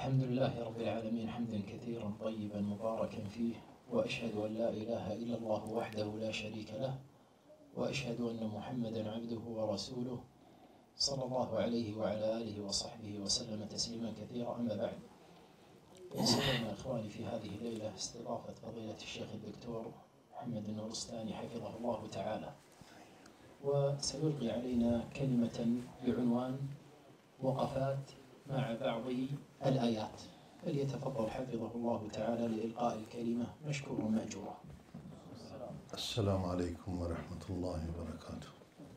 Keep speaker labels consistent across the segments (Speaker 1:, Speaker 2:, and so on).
Speaker 1: الحمد لله رب العالمين حمدا كثيرا طيبا مباركا فيه، وأشهد أن لا إله إلا الله وحده لا شريك له، وأشهد أن محمدا عبده ورسوله صلى الله عليه وعلى آله وصحبه وسلم تسليما كثيرا. أما بعد، يسرنا إخواني في هذه الليلة استضافة فضيلة الشيخ الدكتور محمد النورستاني حفظه الله تعالى، وسيلقي علينا كلمة بعنوان وقفات مع بعض الآيات، فليتفضل حفظه الله تعالى لإلقاء الكلمة مشكور مأجورا.
Speaker 2: السلام عليكم ورحمة الله وبركاته.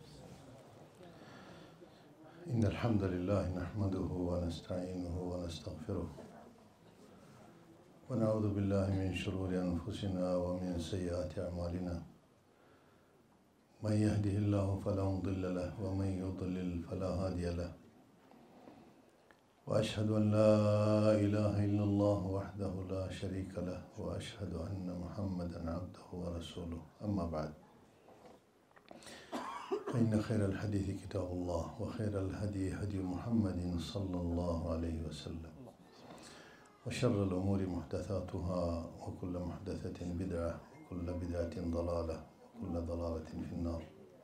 Speaker 2: إن الحمد لله نحمده ونستعينه ونستغفره، ونعوذ بالله من شرور أنفسنا ومن سيئات أعمالنا. من يهده الله فلا مضل له، ومن يضلل فلا هادي له. وأشهد أن لا إله إلا الله وحده لا شريك له، وأشهد أن محمدا عبده ورسوله. أما بعد، فإن خير الحديث كتاب الله، وخير الهدي هدي محمد صلى الله عليه وسلم، وشر الأمور محدثاتها، وكل محدثة بدعة، وكل بدعة ضلالة، وكل ضلالة في النار.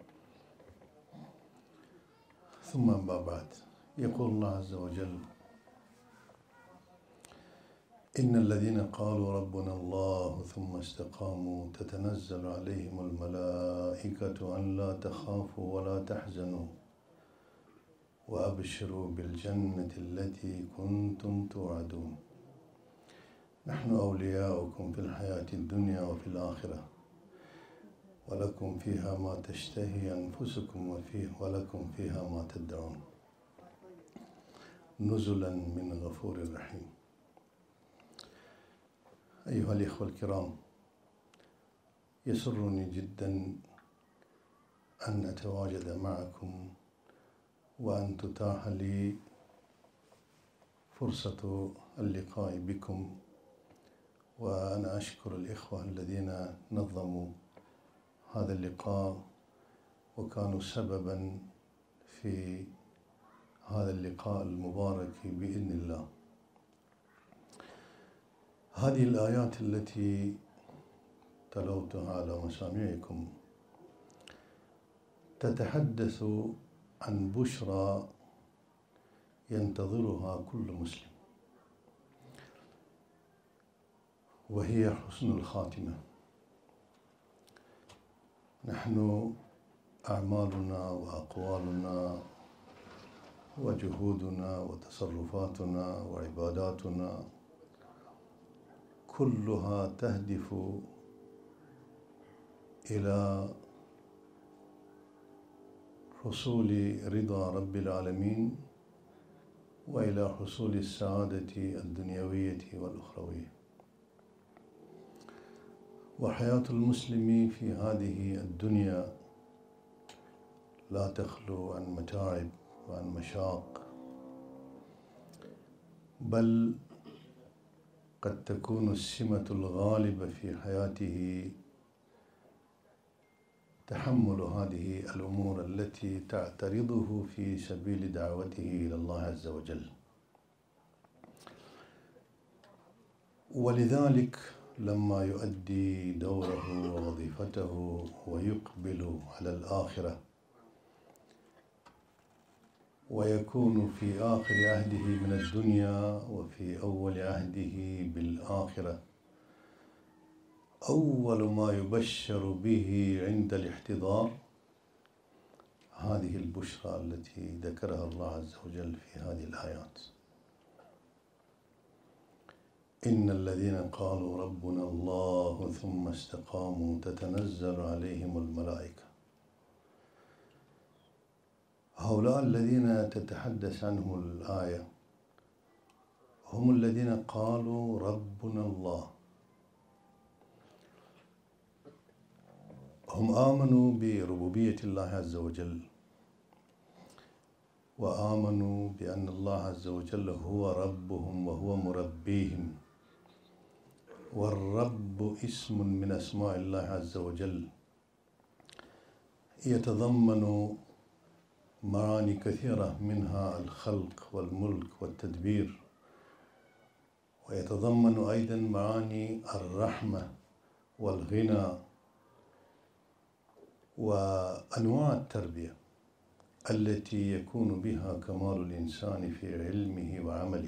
Speaker 2: ثم أما بعد، يقول الله عز وجل: إن الذين قالوا ربنا الله ثم استقاموا تتنزل عليهم الملائكة أن لا تخافوا ولا تحزنوا وأبشروا بالجنة التي كنتم توعدون. نحن أولياؤكم في الحياة الدنيا وفي الآخرة، ولكم فيها ما تشتهي أنفسكم ولكم فيها ما تدعون، نزلا من غفور رحيم. أيها الإخوة الكرام، يسرني جدا أن أتواجد معكم وأن تتاح لي فرصة اللقاء بكم، وأنا أشكر الإخوة الذين نظموا هذا اللقاء وكانوا سببا في هذا اللقاء المبارك بإذن الله. هذه الآيات التي تلوتها على مسامعكم تتحدث عن بشرى ينتظرها كل مسلم، وهي حسن الخاتمة. نحن أعمالنا وأقوالنا وجهودنا وتصرفاتنا وعباداتنا كلها تهدف إلى حصول رضا رب العالمين وإلى حصول السعادة الدنيوية والأخروية. وحياة المسلم في هذه الدنيا لا تخلو عن متاعب وعن مشاق، بل قد تكون السمة الغالبة في حياته تحمل هذه الأمور التي تعترضه في سبيل دعوته إلى الله عز وجل. ولذلك لما يؤدي دوره ووظيفته ويقبل على الآخرة ويكون في آخر عهده من الدنيا وفي أول عهده بالآخرة، أول ما يبشر به عند الاحتضار هذه البشرى التي ذكرها الله عز وجل في هذه الآيات: إن الذين قالوا ربنا الله ثم استقاموا تتنزل عليهم الملائكة. هؤلاء الذين تتحدث عنهم الآية هم الذين قالوا ربنا الله. هم آمنوا بربوبية الله عز وجل، وآمنوا بأن الله عز وجل هو ربهم وهو مربيهم، والرب اسم من أسماء الله عز وجل يتضمن معاني كثيرة، منها الخلق والملك والتدبير ويتضمن أيضا معاني الرحمة والغنى وأنواع التربية التي يكون بها كمال الإنسان في علمه وعمله.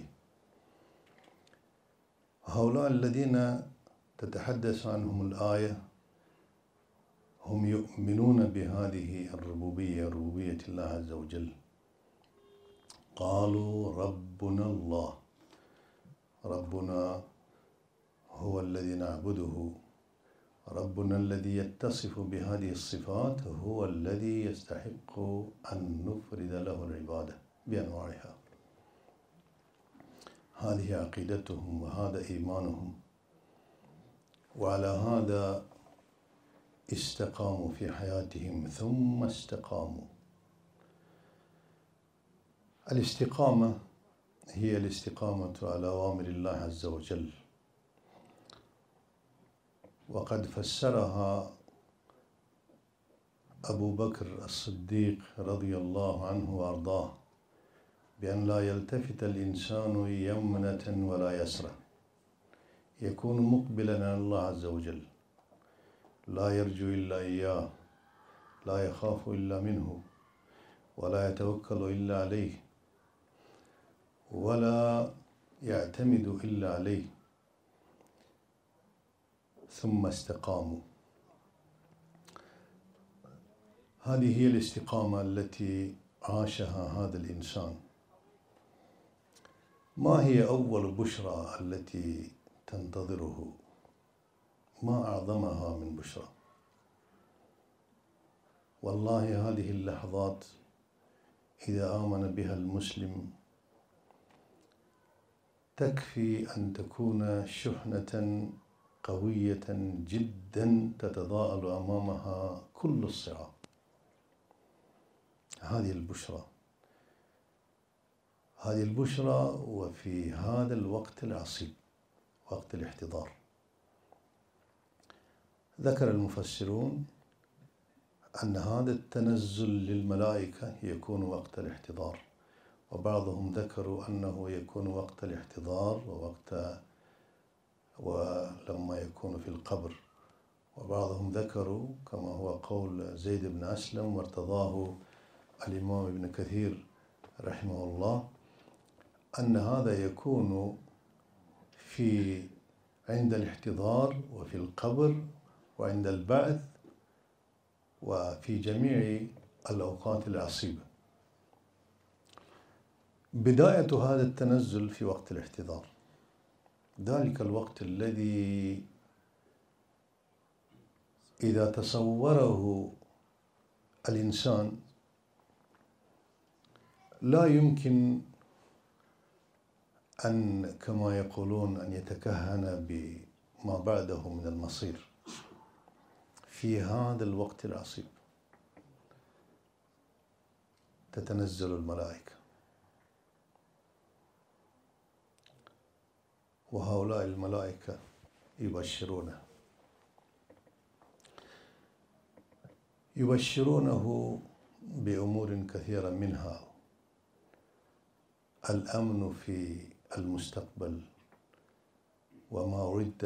Speaker 2: هؤلاء الذين تتحدث عنهم الآية هم يؤمنون بهذه الربوبية، ربوبية الله عز وجل. قالوا ربنا الله، ربنا هو الذي نعبده، ربنا الذي يتصف بهذه الصفات هو الذي يستحق أن نفرد له العبادة بأنواعها. هذه عقيدتهم وهذا إيمانهم، وعلى هذا استقاموا في حياتهم ثم استقاموا. الاستقامة هي الاستقامة على أوامر الله عز وجل، وقد فسرها أبو بكر الصديق رضي الله عنه وأرضاه بأن لا يلتفت الإنسان يمنة ولا يسرى، يكون مقبلا على الله عز وجل، لا يرجو إلا إياه، لا يخاف إلا منه، ولا يتوكل إلا عليه، ولا يعتمد إلا عليه. ثم استقاموا. هذه هي الاستقامة التي عاشها هذا الإنسان. ما هي أول بشرى التي تنتظره؟ ما أعظمها من بشرى؟ والله هذه اللحظات إذا آمن بها المسلم تكفي أن تكون شحنة قوية جدا تتضاءل أمامها كل الصعاب. هذه البشرى وفي هذا الوقت العصيب، وقت الاحتضار. ذكر المفسرون أن هذا التنزل للملائكة يكون وقت الاحتضار، وبعضهم ذكروا أنه يكون وقت الاحتضار ولما يكون في القبر، وبعضهم ذكروا كما هو قول زيد بن أسلم وارتضاه الإمام ابن كثير رحمه الله أن هذا يكون عند الاحتضار وفي القبر وعند البعث وفي جميع الأوقات العصيبة. بداية هذا التنزل في وقت الاحتضار، ذلك الوقت الذي إذا تصوره الإنسان لا يمكن أن كما يقولون أن يتكهن بما بعده من المصير. في هذا الوقت العصيب تتنزل الملائكة، وهؤلاء الملائكة يبشرونه بأمور كثيرة، منها الأمن في المستقبل وما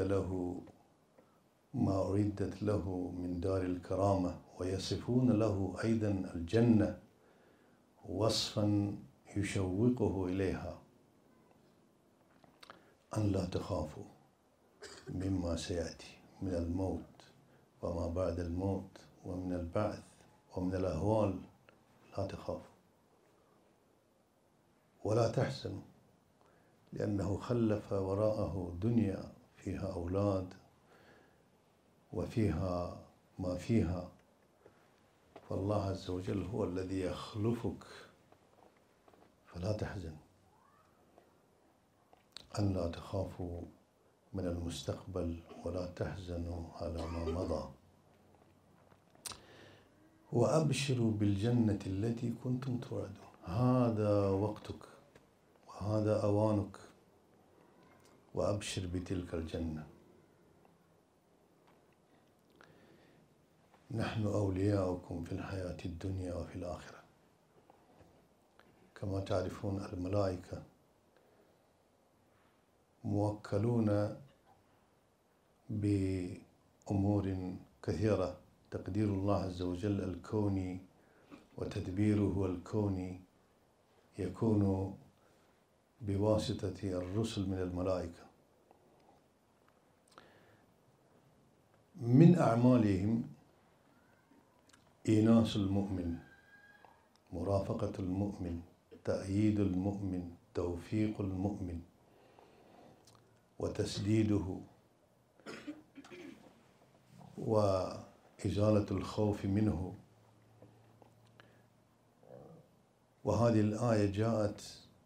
Speaker 2: أعدت له من دار الكرامة، ويصفون له أيضا الجنة وصفا يشوقه إليها: أن لا تخافوا مما سيأتي من الموت وما بعد الموت ومن البعث ومن الأهوال، لا تخافوا ولا تحزنوا، لأنه خلف وراءه دنيا فيها أولاد وفيها ما فيها، فالله عز وجل هو الذي يخلفك، فلا تحزن. أن لا تخافوا من المستقبل ولا تحزنوا على ما مضى، وأبشروا بالجنة التي كنتم توعدون. هذا وقتك وهذا أوانك، وأبشر بتلك الجنة. نحن أولياؤكم في الحياة الدنيا وفي الآخرة. كما تعرفون الملائكة موكلون بأمور كثيرة، تقدير الله عز وجل الكوني وتدبيره الكوني يكون بواسطة الرسل من الملائكة. من أعمالهم إيناس المؤمن، مرافقة المؤمن، تأييد المؤمن، توفيق المؤمن وتسديده وإزالة الخوف منه. وهذه الآية جاءت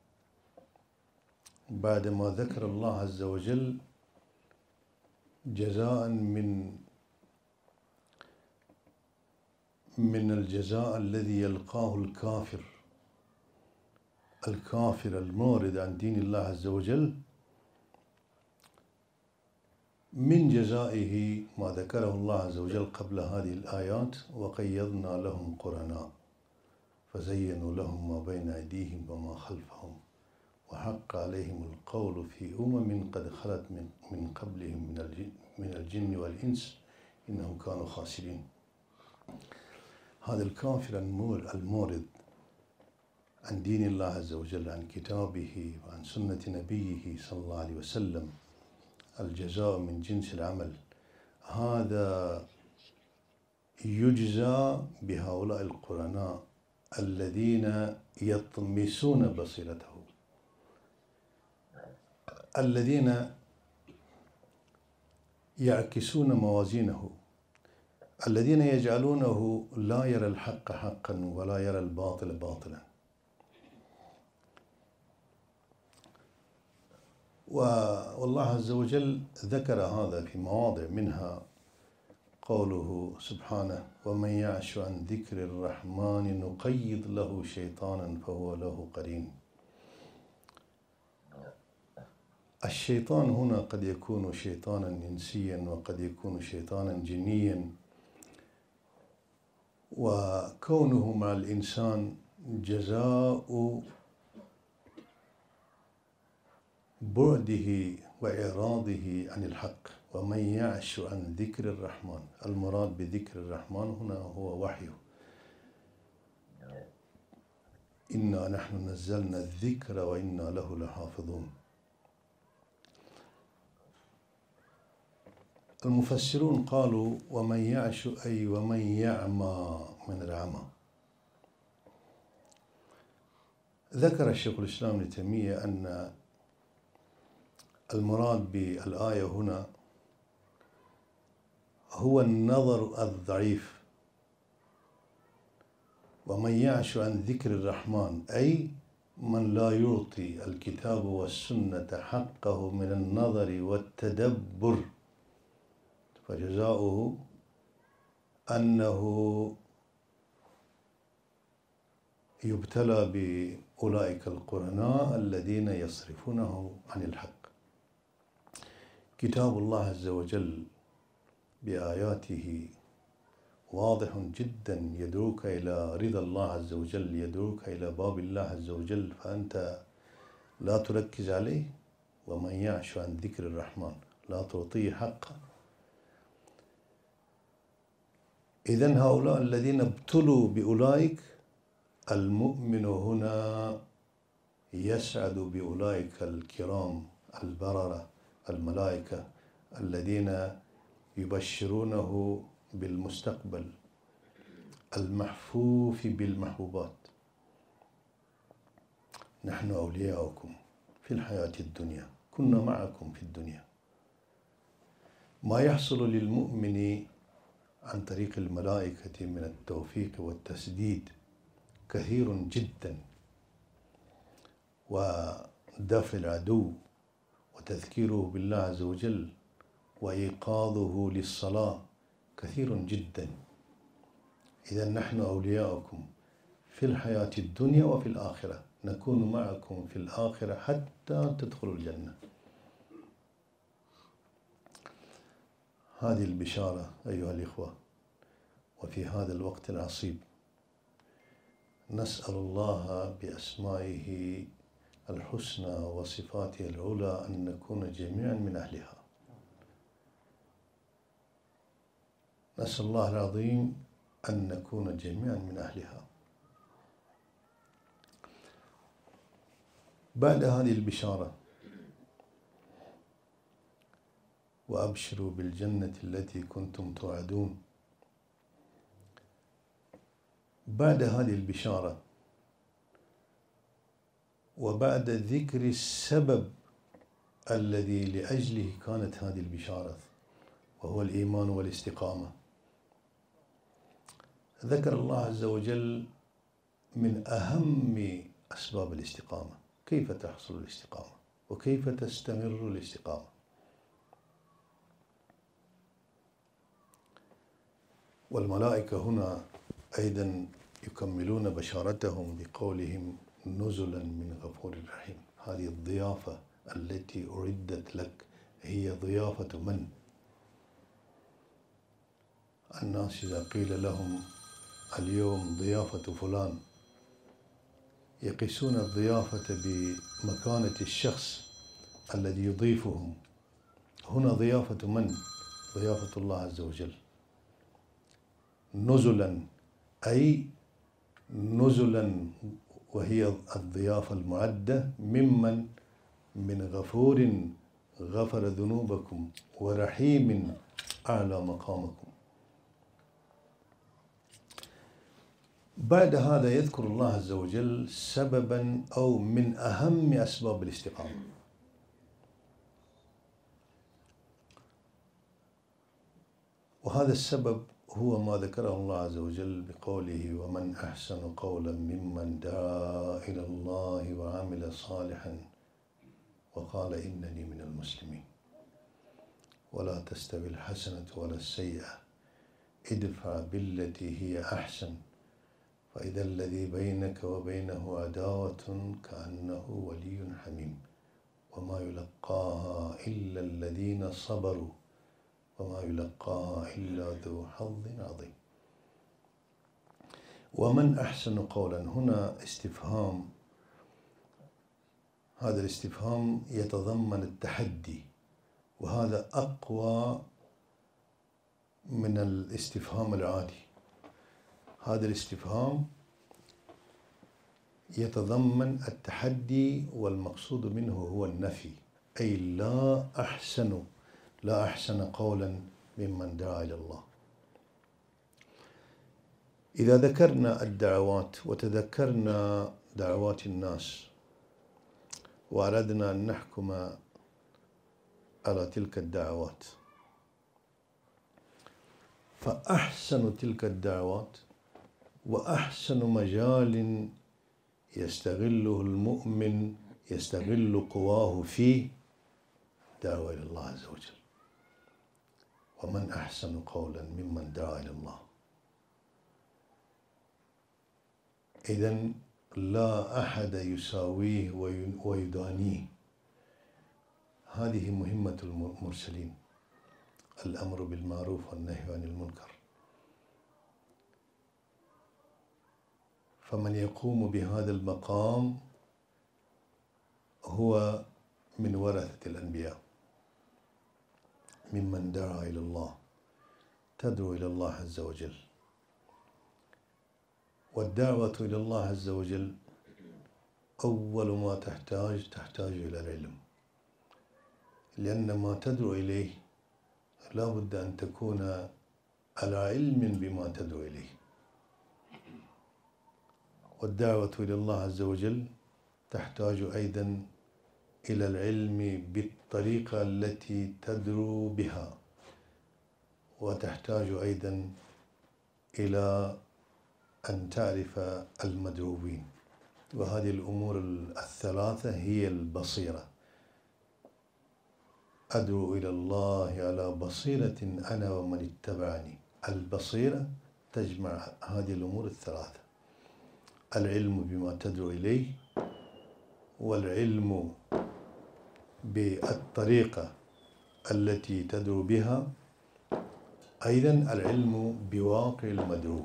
Speaker 2: بعدما ذكر الله عز وجل جزاء من الجزاء الذي يلقاه الكافر المورد عن دين الله عز وجل. من جزائه ما ذكره الله عز وجل قبل هذه الآيات: وقيضنا لهم قرناء فزينوا لهم ما بين أيديهم وما خلفهم وحق عليهم القول في قد خلت من قبلهم من الجن والإنس إنهم كانوا خاسرين. هذا الكافر المورد عن دين الله عز وجل، عن كتابه وعن سنة نبيه صلى الله عليه وسلم، الجزاء من جنس العمل، هذا يجزى بهؤلاء القرناء الذين يطمسون بصيرته، الذين يعكسون موازينه، الذين يجعلونه لا يرى الحق حقا ولا يرى الباطل باطلا. والله عز وجل ذكر هذا في مواضع، منها قوله سبحانه: ومن يعش عن ذكر الرحمن نقيض له شيطانا فهو له قرين. الشيطان هنا قد يكون شيطانا إنسيا وقد يكون شيطانا جنيا، وكونه مع الإنسان جزاء بعده وإعراضه عن الحق. ومن يعش عن ذكر الرحمن، المراد بذكر الرحمن هنا هو وحيه. إنا نحن نزلنا الذكر وإنا له لحافظون. المفسرون قالوا ومن يعش أي ومن يعمى من العمى. ذكر الشيخ الإسلام ابن تيمية أن المراد بالآية هنا هو النظر الضعيف. ومن يعش عن ذكر الرحمن أي من لا يعطي الكتاب والسنة حقه من النظر والتدبر، فجزاؤه أنه يبتلى بأولئك القرناء الذين يصرفونه عن الحق. كتاب الله عز وجل بآياته واضح جدا، يدعوك إلى رضا الله عز وجل، يدعوك إلى باب الله عز وجل، فأنت لا تركز عليه. ومن يعش عن ذكر الرحمن لا تعطيه حقه. إذن هؤلاء الذين ابتلوا بأولئك، المؤمن هنا يسعد بأولئك الكرام البررة الملائكة الذين يبشرونه بالمستقبل المحفوف بالمحبوبات. نحن أولياؤكم في الحياة الدنيا، كنا معكم في الدنيا. ما يحصل للمؤمن عن طريق الملائكة من التوفيق والتسديد كثير جدا، ودفع العدو وتذكيره بالله عز وجل وإيقاظه للصلاة كثير جدا. إذا نحن أولياؤكم في الحياة الدنيا وفي الآخرة، نكون معكم في الآخرة حتى تدخلوا الجنة. هذه البشارة أيها الإخوة. وفي هذا الوقت العصيب نسأل الله بأسمائه الحسنى وصفاته العلى أن نكون جميعا من أهلها. نسأل الله العظيم أن نكون جميعا من أهلها. بعد هذه البشارة وأبشروا بالجنة التي كنتم توعدون، بعد هذه البشارة وبعد ذكر السبب الذي لأجله كانت هذه البشارة وهو الإيمان والاستقامة، ذكر الله عز وجل من أهم أسباب الاستقامة، كيف تحصل الاستقامة وكيف تستمر الاستقامة. والملائكة هنا أيضا يكملون بشارتهم بقولهم نزلا من غفور رحيم. هذه الضيافة التي أعدت لك هي ضيافة من؟ الناس إذا قيل لهم اليوم ضيافة فلان يقيسون الضيافة بمكانة الشخص الذي يضيفهم. هنا ضيافة من؟ ضيافة الله عز وجل. نزلا أي نزلا، وهي الضيافة المعدة ممن؟ من غفور غفر ذنوبكم ورحيم أعلى مقامكم. بعد هذا يذكر الله عز وجل سببا أو من أهم أسباب الاستقامة، وهذا السبب هو ما ذكره الله عز وجل بقوله ومن أحسن قولا ممن دعا إلى الله وعمل صالحا وقال إنني من المسلمين ولا تستوي الحسنة ولا السيئة ادفع بالتي هي أحسن فإذا الذي بينك وبينه عداوة كأنه ولي حميم وما يلقاها إلا الذين صبروا وما يلقاها إلا ذو حظ عظيم. ومن أحسن قولا هنا استفهام، هذا الاستفهام يتضمن التحدي، وهذا أقوى من الاستفهام العادي. هذا الاستفهام يتضمن التحدي والمقصود منه هو النفي، أي لا أحسن قولا ممن دعا إلى الله. إذا ذكرنا الدعوات وتذكرنا دعوات الناس وأردنا أن نحكم على تلك الدعوات، فأحسن تلك الدعوات وأحسن مجال يستغله المؤمن يستغل قواه فيه دعوة إلى الله عز وجل. ومن أحسن قولا ممن دعا إلى الله. إذن لا أحد يساويه ويدانيه. هذه مهمة المرسلين، الأمر بالمعروف والنهي عن المنكر. فمن يقوم بهذا المقام هو من ورثة الأنبياء، ممن دعا إلى الله، تدعو إلى الله عز وجل. والدعوة إلى الله عز وجل أول ما تحتاج إلى العلم، لأن ما تدعو إليه لا بد أن تكون على علم بما تدعو إليه. والدعوة إلى الله عز وجل تحتاج أيضا إلى العلم بالطريقة التي تدعو بها، وتحتاج أيضا إلى أن تعرف المدعوين. وهذه الأمور الثلاثة هي البصيرة. أدعو إلى الله على بصيرة أنا ومن اتبعني. البصيرة تجمع هذه الأمور الثلاثة: العلم بما تدعو إليه، والعلم بالطريقة التي تدعو بها، أيضا العلم بواقع المدعو.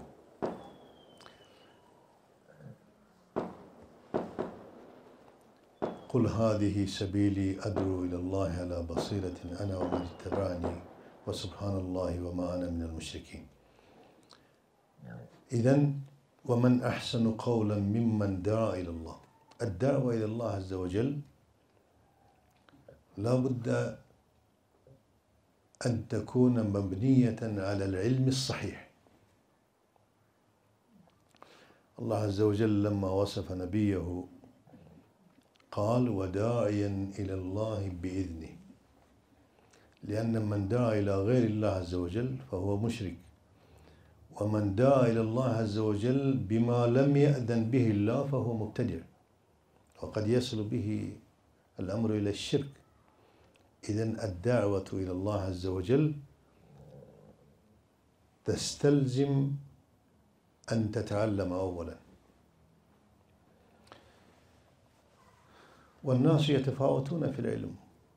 Speaker 2: قل هذه سبيلي أدعو إلى الله على بصيرة أنا ومن اتبعني وسبحان الله وما أنا من المشركين. إذن ومن أحسن قولا ممن دعا إلى الله. الدعوة إلى الله عز وجل لا بد أن تكون مبنية على العلم الصحيح. الله عز وجل لما وصف نبيه قال وداعيا إلى الله بإذنه، لأن من دعا إلى غير الله عز وجل فهو مشرك، ومن دعا إلى الله عز وجل بما لم يأذن به الله فهو مبتدع، وقد يصل به الأمر إلى الشرك. إذن الدعوة إلى الله عز وجل تستلزم أن تتعلم أولا. والناس يتفاوتون في العلم،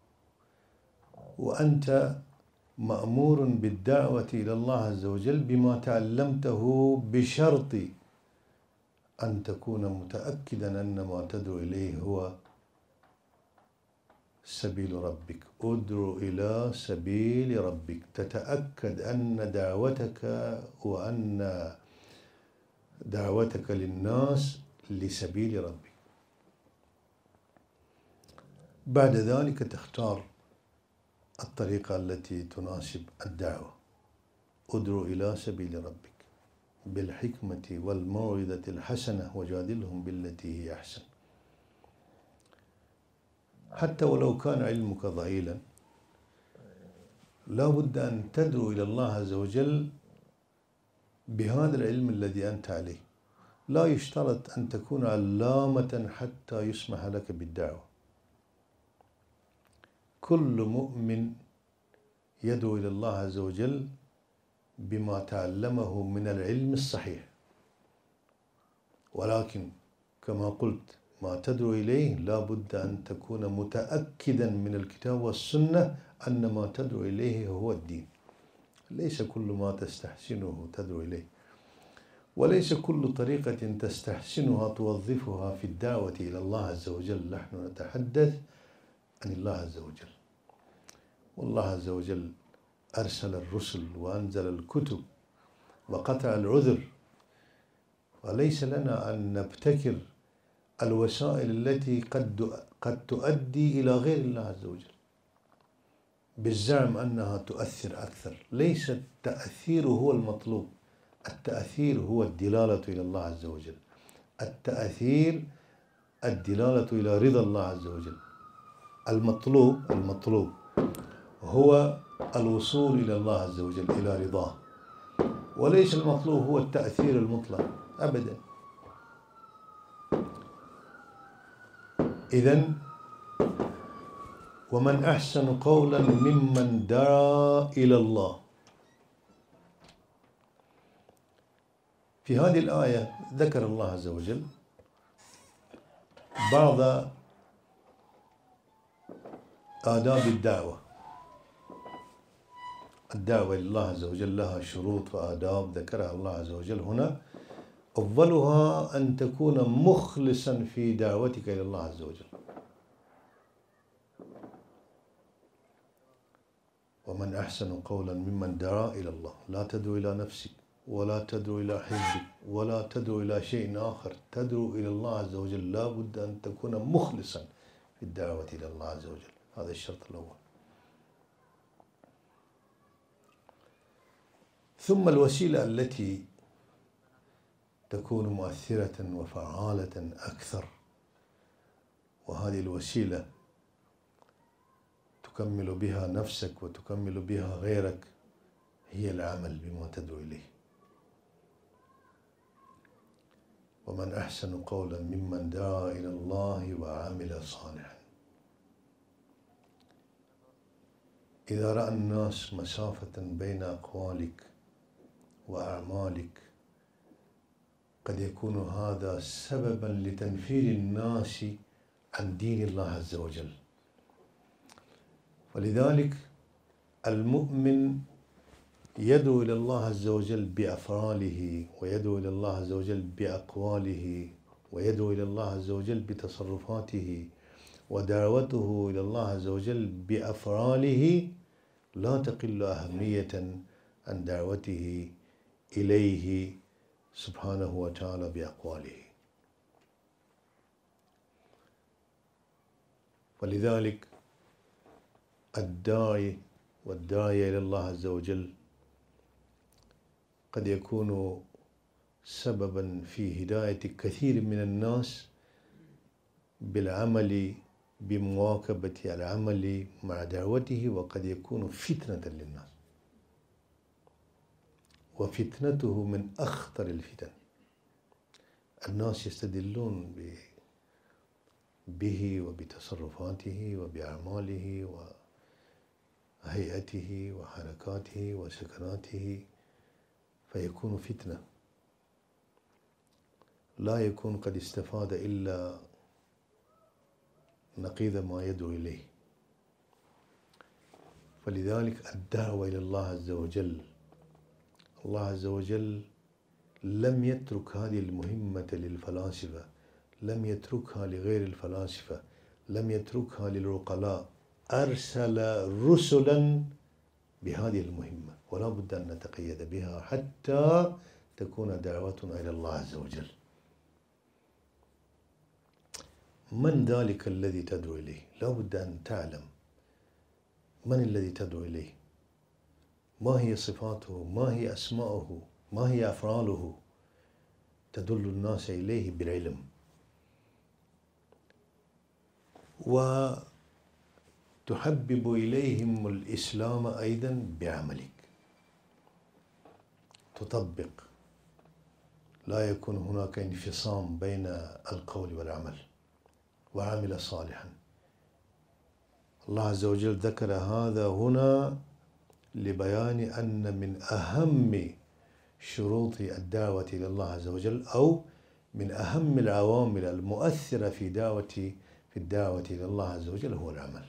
Speaker 2: وأنت مأمور بالدعوة إلى الله عز وجل بما تعلمته بشرط أن تكون متأكدا أن ما تدعو إليه هو سبيل ربك. ادعو إلى سبيل ربك، تتأكد أن دعوتك وأن دعوتك للناس لسبيل ربك. بعد ذلك تختار الطريقة التي تناسب الدعوة. ادعو إلى سبيل ربك بالحكمة والموعظة الحسنة وجادلهم بالتي هي أحسن. حتى ولو كان علمك ضئيلا لا بد أن تدعو إلى الله عز وجل بهذا العلم الذي أنت عليه. لا يشترط أن تكون علامة حتى يسمح لك بالدعوة. كل مؤمن يدعو إلى الله عز وجل بما تعلمه من العلم الصحيح، ولكن كما قلت ما تدعو إليه لا بد أن تكون متأكدا من الكتاب والسنة أن ما تدعو إليه هو الدين. ليس كل ما تستحسنه تدعو إليه، وليس كل طريقة تستحسنها توظفها في الدعوة إلى الله عز وجل. نحن نتحدث عن الله عز وجل، والله عز وجل أرسل الرسل وأنزل الكتب وقطع العذر، وليس لنا أن نبتكر الوسائل التي قد تؤدي إلى غير الله عز وجل بالزعم أنها تؤثر أكثر. ليس التأثير هو المطلوب، التأثير هو الدلالة إلى الله عز وجل، التأثير الدلالة إلى رضا الله عز وجل. المطلوب هو الوصول إلى الله عز وجل إلى رضاه، وليس المطلوب هو التأثير المطلق أبدا. إذن ومن أحسن قولا ممن دعا إلى الله. في هذه الآية ذكر الله عز وجل بعض آداب الدعوة. الدعوة لله عز وجل لها شروط وآداب ذكرها الله عز وجل هنا. أولها أن تكون مخلصا في دعوتك إلى الله عز وجل. ومن أحسن قولا ممن دعا إلى الله. لا تدعو إلى نفسك ولا تدعو إلى حزبك ولا تدعو إلى شيء آخر، تدعو إلى الله عز وجل. لا بد أن تكون مخلصا في الدعوة إلى الله عز وجل. هذا الشرط الأول. ثم الوسيلة التي تكون مؤثرة وفعالة أكثر، وهذه الوسيلة تكمل بها نفسك وتكمل بها غيرك، هي العمل بما تدعو إليه. ومن أحسن قولا ممن دعا إلى الله وعمل صالحا. إذا رأى الناس مسافة بين أقوالك وأعمالك قد يكون هذا سببا لتنفير الناس عن دين الله عز وجل. ولذلك المؤمن يدعو إلى الله عز وجل بأفعاله، ويدعو إلى الله عز وجل بأقواله، ويدعو إلى الله عز وجل بتصرفاته، ودعوته إلى الله عز وجل بأفعاله لا تقل أهمية عن دعوته إليه سبحانه وتعالى بأقواله. ولذلك الداعي والداعية إلى الله عز وجل قد يكون سببا في هداية كثير من الناس بالعمل بمواكبة العمل مع دعوته، وقد يكون فتنة للناس، وفتنته من أخطر الفتن. الناس يستدلون به وبتصرفاته وبأعماله وهيئته وحركاته وسكناته، فيكون فتنة، لا يكون قد استفاد إلا نقيض ما يدعو إليه. فلذلك الدعوة إلى الله عز وجل، الله عز وجل لم يترك هذه المهمة للفلاسفة، لم يتركها لغير الفلاسفة، لم يتركها للعقلاء، أرسل رسلا بهذه المهمة، ولا بد أن نتقيد بها حتى تكون دعوتنا إلى الله عز وجل. من ذلك الذي تدعو إليه؟ لا بد أن تعلم من الذي تدعو إليه، ما هي صفاته، ما هي أسماؤه، ما هي أفعاله، تدل الناس إليه بالعلم، وتحبب إليهم الإسلام أيضا بعملك، تطبق، لا يكون هناك انفصام بين القول والعمل، وعمل صالحا. الله عز وجل ذكر هذا هنا لبيان أن من أهم شروط الدعوة إلى الله عز وجل، أو من أهم العوامل المؤثرة في الدعوة إلى الله عز وجل هو العمل.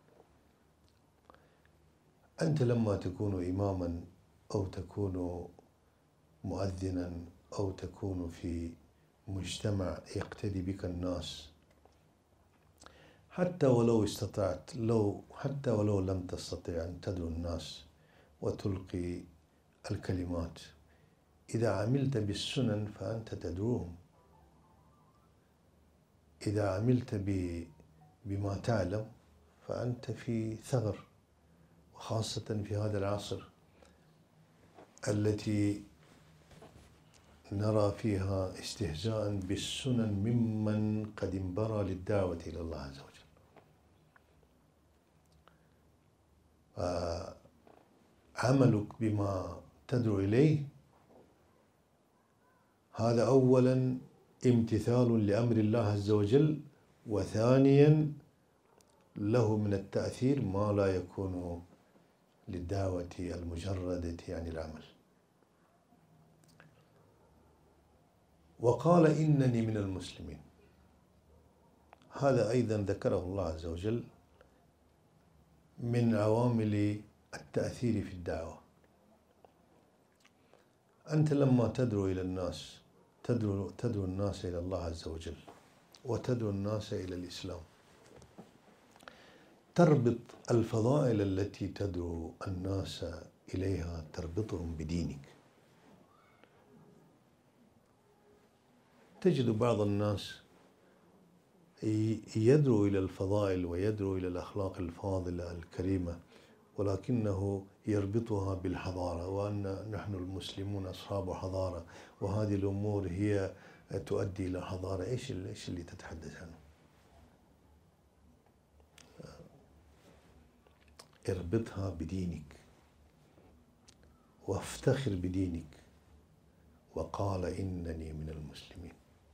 Speaker 2: أنت لما تكون إماما أو تكون مؤذنا أو تكون في مجتمع يقتدي بك الناس، حتى ولو استطعت، حتى ولو لم تستطع أن تدعو الناس وتلقي الكلمات، إذا عملت بالسنن فأنت تدعوهم، إذا عملت بما تعلم فأنت في ثغر، وخاصة في هذا العصر التي نرى فيها استهزاء بالسنن ممن قد انبرى للدعوة إلى الله عز وجل. عملك بما تدعو إليه هذا أولا امتثال لأمر الله عز وجل، وثانيا له من التأثير ما لا يكون للدعوة المجردة عن العمل. وقال إنني من المسلمين، هذا أيضا ذكره الله عز وجل من عوامل التأثير في الدعوة. أنت لما تدعو إلى الناس، تدعو الناس إلى الله عز وجل، وتدعو الناس إلى الإسلام، تربط الفضائل التي تدعو الناس إليها، تربطهم بدينك. تجد بعض الناس يدعو إلى الفضائل ويدعو إلى الأخلاق الفاضلة الكريمة، ولكنه يربطها بالحضارة، وأن نحن المسلمون أصحاب حضارة، وهذه الأمور هي تؤدي إلى حضارة. إيش اللي تتحدث عنه؟ اربطها بدينك وافتخر بدينك. وقال إنني من المسلمين.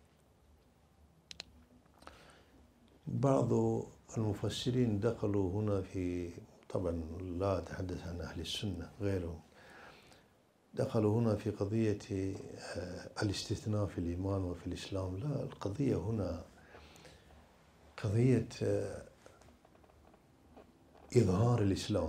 Speaker 2: بعض المفسرين دخلوا هنا في، طبعا لا أتحدث عن أهل السنة غيرهم، دخلوا هنا في قضية الاستثناء في الإيمان وفي الإسلام. لا، القضية هنا قضية إظهار الإسلام،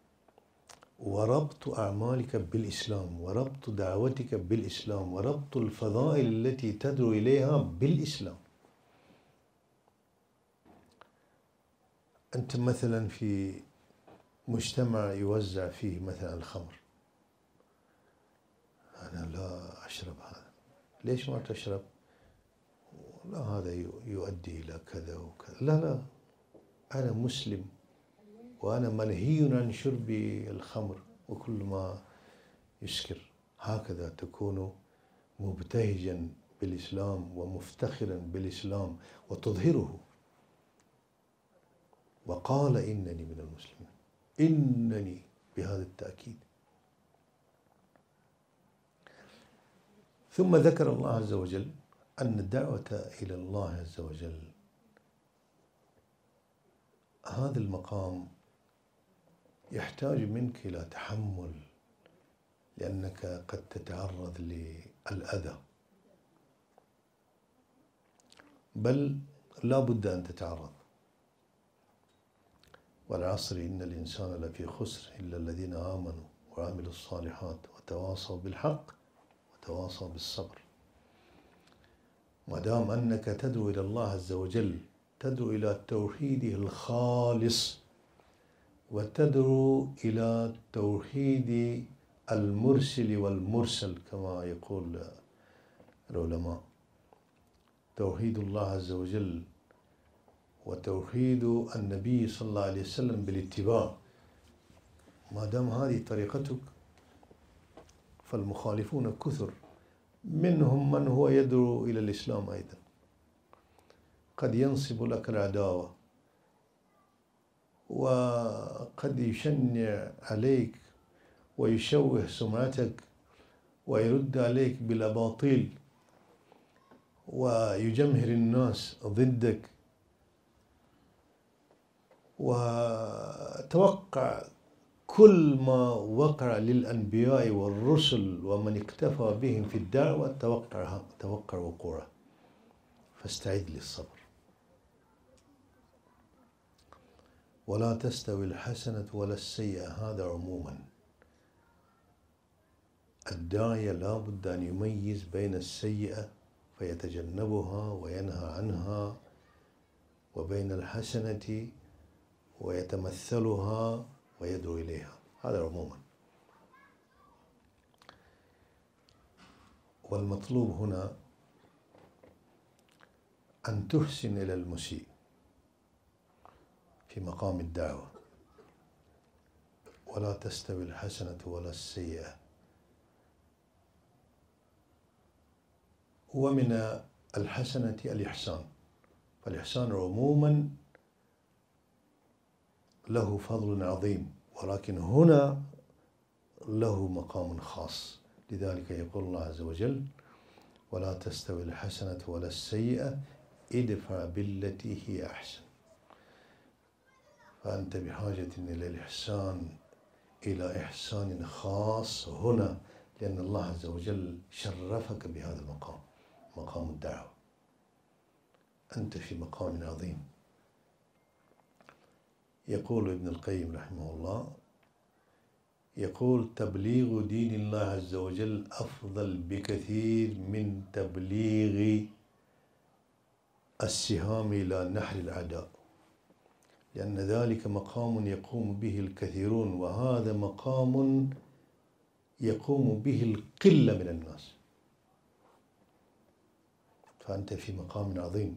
Speaker 2: وربط أعمالك بالإسلام، وربط دعوتك بالإسلام، وربط الفضائل التي تدعو إليها بالإسلام. أنت مثلا في مجتمع يوزع فيه مثلا الخمر، أنا لا أشرب هذا. ليش ما تشرب؟ لا هذا يؤدي إلى كذا وكذا. لا، أنا مسلم وأنا منهي عن شرب الخمر وكل ما يسكر. هكذا تكون مبتهجا بالإسلام ومفتخرا بالإسلام وتظهره. وقال إنني من المسلمين، إنني بهذا التأكيد. ثم ذكر الله عز وجل أن الدعوة إلى الله عز وجل هذا المقام يحتاج منك إلى تحمل، لأنك قد تتعرض للأذى، بل لا بد أن تتعرض. والعصر إن الإنسان لفي خسر إلا الذين آمنوا وعملوا الصالحات وتواصوا بالحق وتواصوا بالصبر. ما دام أنك تدعو إلى الله عز وجل، تدعو إلى توحيده الخالص وتدعو إلى توحيد المرسل والمرسل كما يقول العلماء، توحيد الله عز وجل وتوحيد النبي صلى الله عليه وسلم بالاتباع. ما دام هذه طريقتك فالمخالفون كثر، منهم من هو يدعو إلى الإسلام أيضا، قد ينصب لك العداوة وقد يشنع عليك ويشوه سمعتك ويرد عليك بالأباطيل ويجمهر الناس ضدك. وتوقع كل ما وقع للأنبياء والرسل ومن اكتفى بهم في الدعوة، توقع وقوعه، فاستعد للصبر. ولا تستوي الحسنة ولا السيئة، هذا عموما. الداعية لا بد أن يميز بين السيئة فيتجنبها وينهى عنها، وبين الحسنة ويتمثلها ويدعو إليها، هذا عموما. والمطلوب هنا أن تحسن إلى المسيء في مقام الدعوة. ولا تستوي الحسنة ولا السيئة. ومن الحسنة الإحسان، فالإحسان عموما له فضل عظيم، ولكن هنا له مقام خاص. لذلك يقول الله عز وجل: ولا تستوي الحسنة ولا السيئة ادفع بالتي هي أحسن. فأنت بحاجة إلى الإحسان، إلى إحسان خاص هنا، لأن الله عز وجل شرفك بهذا المقام، مقام الدعوة. أنت في مقام عظيم. يقول ابن القيم رحمه الله، يقول: تبليغ دين الله عز وجل أفضل بكثير من تبليغ السهام إلى نحر الأعداء، لأن ذلك مقام يقوم به الكثيرون، وهذا مقام يقوم به القلة من الناس. فأنت في مقام عظيم،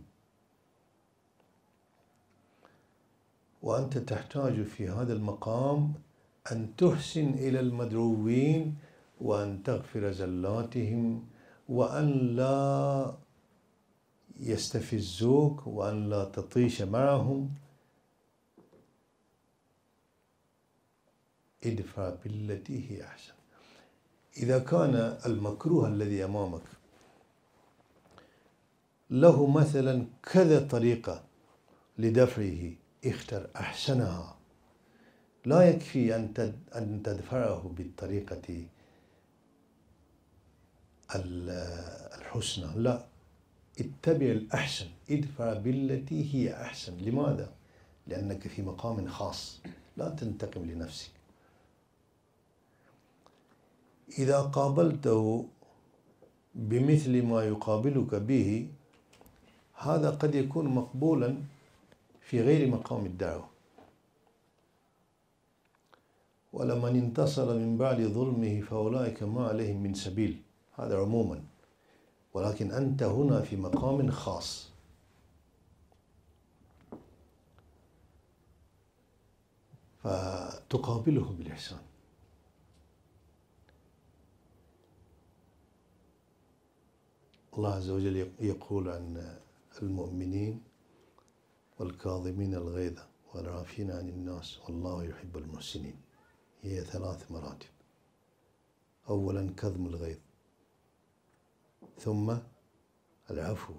Speaker 2: وأنت تحتاج في هذا المقام أن تحسن إلى المدعوين، وأن تغفر زلاتهم، وأن لا يستفزوك، وأن لا تطيش معهم. ادفع بالتي هي أحسن. إذا كان المكروه الذي أمامك له مثلا كذا طريقة لدفعه، اختر أحسنها. لا يكفي أن تدفعه بالطريقة الحسنى، لا، اتبع الأحسن، ادفع بالتي هي أحسن. لماذا؟ لأنك في مقام خاص، لا تنتقم لنفسك. إذا قابلته بمثل ما يقابلك به، هذا قد يكون مقبولا في غير مقام الدعوة، ولمن انتصر من بعد ظلمه فأولئك ما عليهم من سبيل. هذا عموما، ولكن أنت هنا في مقام خاص. فتقابله بالإحسان. الله عز وجل يقول عن المؤمنين: والكاظمين الغيظ والعافين عن الناس والله يحب المحسنين. هي 3 مراتب. أولا كظم الغيظ، ثم العفو،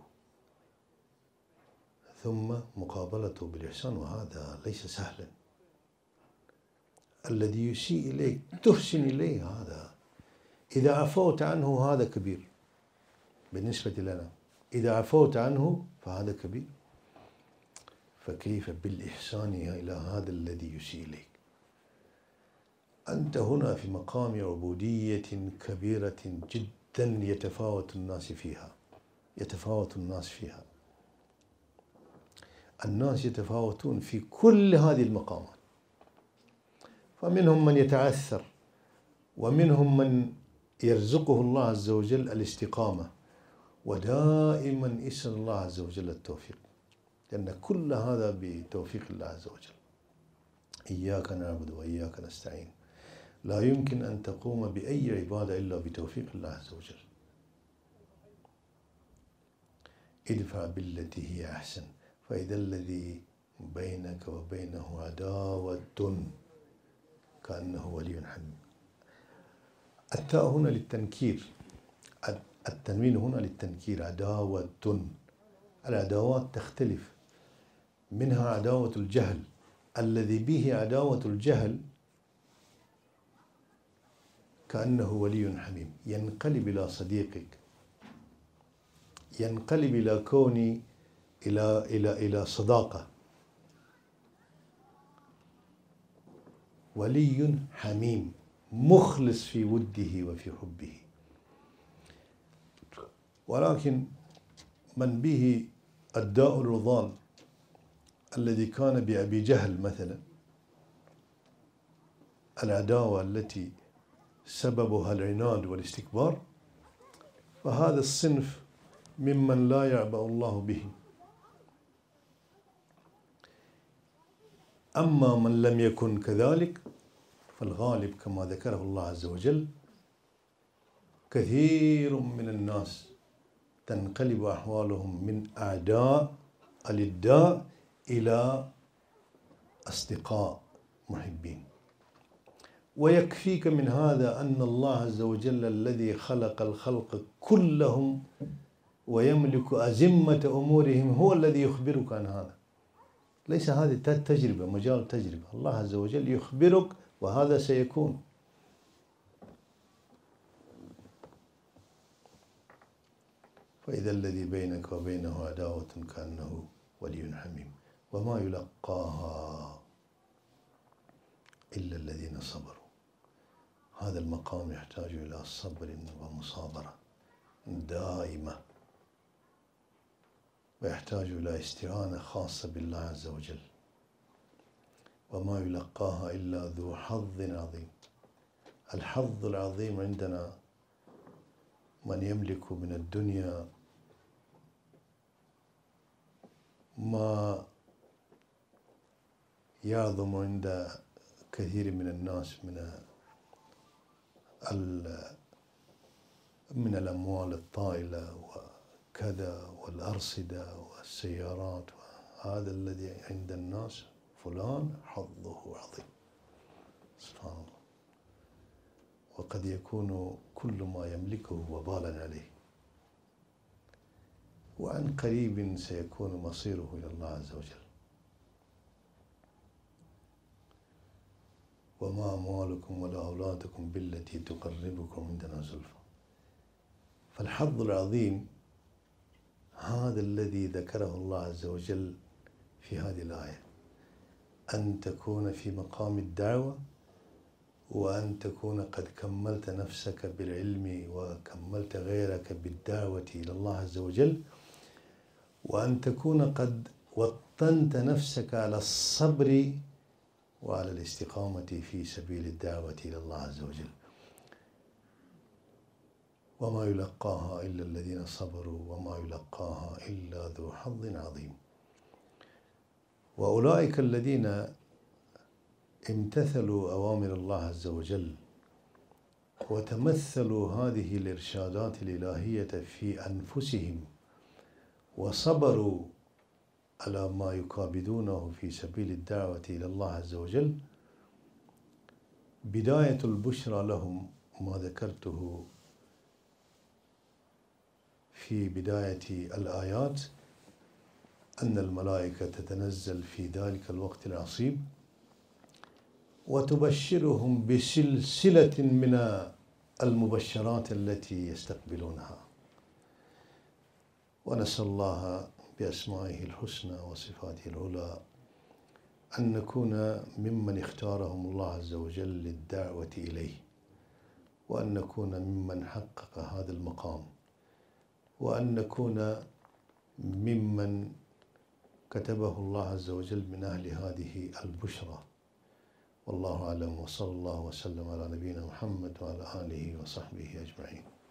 Speaker 2: ثم مقابلته بالإحسان، وهذا ليس سهلا. الذي يسيء إليك تحسن إليه، هذا إذا عفوت عنه هذا كبير بالنسبة لنا. إذا عفوت عنه فهذا كبير، فكيف بالإحسان إلى هذا الذي يسيء إليك؟ أنت هنا في مقام عبودية كبيرة جدا يتفاوت الناس فيها. الناس يتفاوتون في كل هذه المقامات، فمنهم من يتعثر، ومنهم من يرزقه الله عز وجل الاستقامة، ودائما اسأل الله عز وجل التوفيق، لأن كل هذا بتوفيق الله عز وجل. إياك نعبد وإياك نستعين. لا يمكن أن تقوم بأي عبادة إلا بتوفيق الله عز وجل. ادفع بالتي هي أحسن فإذا الذي بينك وبينه عداوة كأنه ولي حميم. التاء هنا للتنكير، التنوين هنا للتنكير. عداوة. العداوات تختلف، منها عداوة الجهل. الذي به عداوة الجهل كأنه ولي حميم، ينقلب إلى صديقك، ينقلب إلى كوني إلى صداقة. ولي حميم مخلص في وده وفي حبه. ولكن من به الداء الرضان الذي كان بأبي جهل مثلا، العداوة التي سببها العناد والاستكبار، فهذا الصنف ممن لا يعبأ الله به. أما من لم يكن كذلك فالغالب كما ذكره الله عز وجل: كثير من الناس تنقلب أحوالهم من أعداء الإداء إلى أصدقاء محبين. ويكفيك من هذا أن الله عز وجل الذي خلق الخلق كلهم ويملك أزمة أمورهم هو الذي يخبرك عن هذا. ليس هذه تجربة، مجال تجربة. الله عز وجل يخبرك وهذا سيكون. فإذا الذي بينك وبينه عداوة كأنه ولي حميم وما يلقاها إلا الذين صبروا. هذا المقام يحتاج إلى صبر ومصابرة دائمة، ويحتاج إلى استعانة خاصة بالله عز وجل. وما يلقاها إلا ذو حظ عظيم. الحظ العظيم عندنا من يملك من الدنيا ما يعظم عند كثير من الناس من الأموال الطائلة وكذا والأرصدة والسيارات. هذا الذي عند الناس فلان حظه عظيم، سبحان الله. وقد يكون كل ما يملكه وبالا عليه، وعن قريب سيكون مصيره إلى الله عز وجل. وما أموالكم ولا أولادكم بالتي تقربكم عندنا زلفى. فالحظ العظيم هذا الذي ذكره الله عز وجل في هذه الآية، أن تكون في مقام الدعوة، وأن تكون قد كملت نفسك بالعلم وكملت غيرك بالدعوة إلى الله عز وجل، وأن تكون قد وطنت نفسك على الصبر وعلى الاستقامة في سبيل الدعوة إلى الله عز وجل. وما يلقاها إلا الذين صبروا وما يلقاها إلا ذو حظ عظيم. وأولئك الذين امتثلوا أوامر الله عز وجل وتمثلوا هذه الإرشادات الإلهية في أنفسهم وصبروا على ما يكابدونه في سبيل الدعوة إلى الله عز وجل، بداية البشرى لهم ما ذكرته في بداية الآيات، أن الملائكة تتنزل في ذلك الوقت العصيب وتبشرهم بسلسلة من المبشرات التي يستقبلونها. ونسأل الله بأسمائه الحسنى وصفاته العلى أن نكون ممن اختارهم الله عز وجل للدعوة إليه، وأن نكون ممن حقق هذا المقام، وأن نكون ممن كتبه الله عز وجل من أهل هذه البشرى. والله أعلم، وصلى الله وسلم على نبينا محمد وعلى آله وصحبه أجمعين.